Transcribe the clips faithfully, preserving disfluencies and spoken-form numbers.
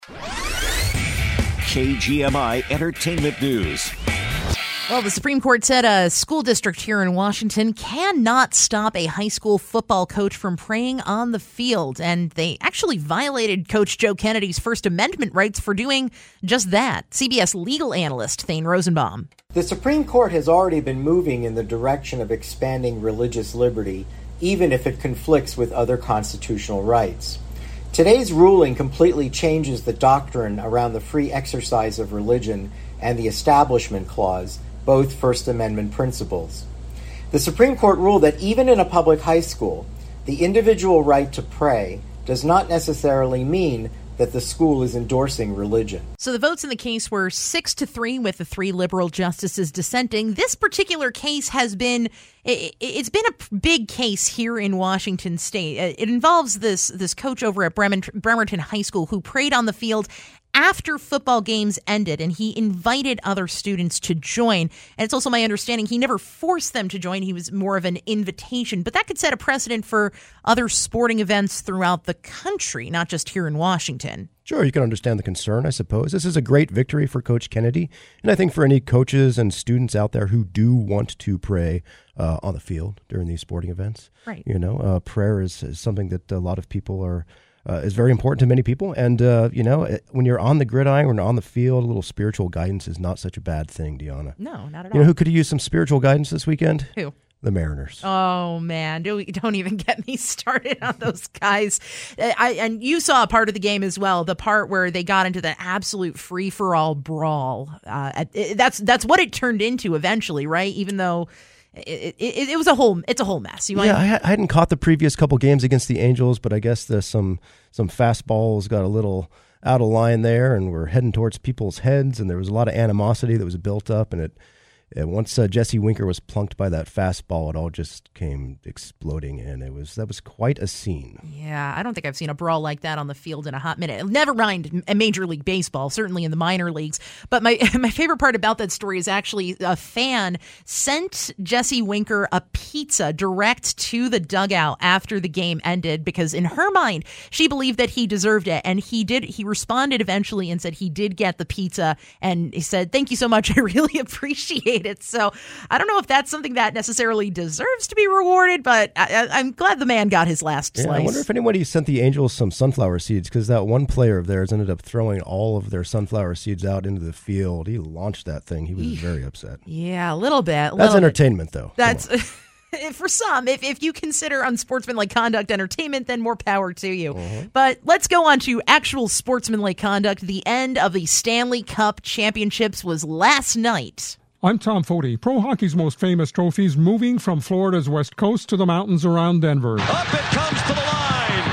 K G M I Entertainment News. Well, the Supreme Court said a school district here in Washington cannot stop a high school football coach from praying on the field. And they actually violated Coach Joe Kennedy's First Amendment rights for doing just that. C B S legal analyst Thane Rosenbaum. The Supreme Court has already been moving in the direction of expanding religious liberty, even if it conflicts with other constitutional rights. Today's ruling completely changes the doctrine around the free exercise of religion and the Establishment Clause, both First Amendment principles. The Supreme Court ruled that even in a public high school, the individual right to pray does not necessarily mean that the school is endorsing religion. So the votes in the case were six to three, with the three liberal justices dissenting. This particular case has been, it, it's been a big case here in Washington State. It involves this, this coach over at Bremen, Bremerton High School who prayed on the field after football games ended, and he invited other students to join. And it's also my understanding he never forced them to join. He was more of an invitation. But that could set a precedent for other sporting events throughout the country, not just here in Washington. Sure, you can understand the concern, I suppose. This is a great victory for Coach Kennedy, and I think for any coaches and students out there who do want to pray uh, on the field during these sporting events. Right. You know, uh, prayer is, is something that a lot of people are Uh, is very important to many people. And, uh, you know, when you're on the gridiron, when you're on the field, a little spiritual guidance is not such a bad thing, Deanna. No, not at all. You know who could have used some spiritual guidance this weekend? Who? The Mariners. Oh, man. Don't, don't even get me started on those guys. I, and you saw a part of the game as well, the part where they got into the absolute free-for-all brawl. Uh, it, that's that's what it turned into eventually, right? Even though It, it, it was a whole it's a whole mess. You yeah, I, I hadn't caught the previous couple games against the Angels, but I guess there's some some fastballs got a little out of line there, and we're heading towards people's heads, and there was a lot of animosity that was built up, and it. And once uh, Jesse Winker was plunked by that fastball, it all just came exploding, and it was that was quite a scene. Yeah, I don't think I've seen a brawl like that on the field in a hot minute. Never mind a Major League Baseball, certainly in the minor leagues. But my my favorite part about that story is actually a fan sent Jesse Winker a pizza direct to the dugout after the game ended because in her mind, she believed that he deserved it. And he did. He responded eventually and said he did get the pizza. And he said, "Thank you so much. I really appreciate it." So I don't know if that's something that necessarily deserves to be rewarded, but I, I'm glad the man got his last yeah, slice. I wonder if anybody sent the Angels some sunflower seeds, because that one player of theirs ended up throwing all of their sunflower seeds out into the field. He launched that thing. He was very upset. Yeah, a little bit. A That's little entertainment, bit. though. That's for some. If if you consider unsportsmanlike conduct entertainment, then more power to you. Uh-huh. But let's go on to actual sportsmanlike conduct. The end of the Stanley Cup Championships was last night. I'm Tom Foti. Pro hockey's most famous trophies moving from Florida's west coast to the mountains around Denver. Up it comes to the line.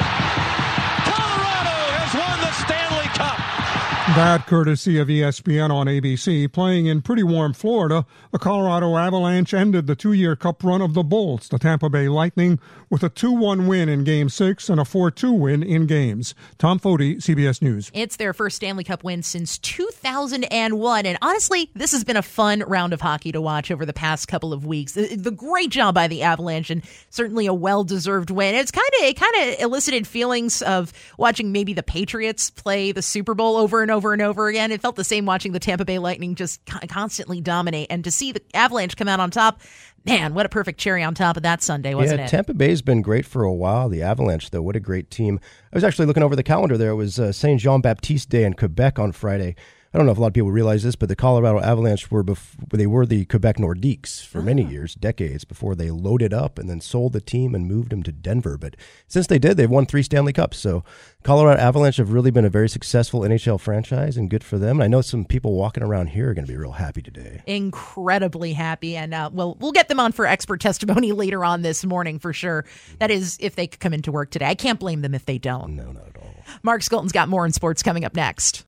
Colorado has won the Stanley Cup. That courtesy of E S P N on A B C. Playing in pretty warm Florida, the Colorado Avalanche ended the two-year cup run of the Bolts, the Tampa Bay Lightning, with a two one win in Game six and a four two win in games. Tom Foti, C B S News. It's their first Stanley Cup win since two thousand one. And honestly, this has been a fun round of hockey to watch over the past couple of weeks. The, the great job by the Avalanche, and certainly a well-deserved win. It's kind of it kind of elicited feelings of watching maybe the Patriots play the Super Bowl over and over and over again. It felt the same watching the Tampa Bay Lightning just constantly dominate. And to see the Avalanche come out on top, man, what a perfect cherry on top of that Sunday, wasn't yeah, it? Tampa Bay's been great for a while. The Avalanche, though, what a great team. I was actually looking over the calendar there. It was uh, Saint Jean-Baptiste Day in Quebec on Friday. I don't know if a lot of people realize this, but the Colorado Avalanche were bef- they were the Quebec Nordiques for many years, decades, before they loaded up and then sold the team and moved them to Denver. But since they did, they've won three Stanley Cups. So Colorado Avalanche have really been a very successful N H L franchise, and good for them. And I know some people walking around here are going to be real happy today. Incredibly happy. And uh, well, we'll get them on for expert testimony later on this morning for sure. That is, if they come into work today. I can't blame them if they don't. No, not at all. Mark Skolton's got more in sports coming up next.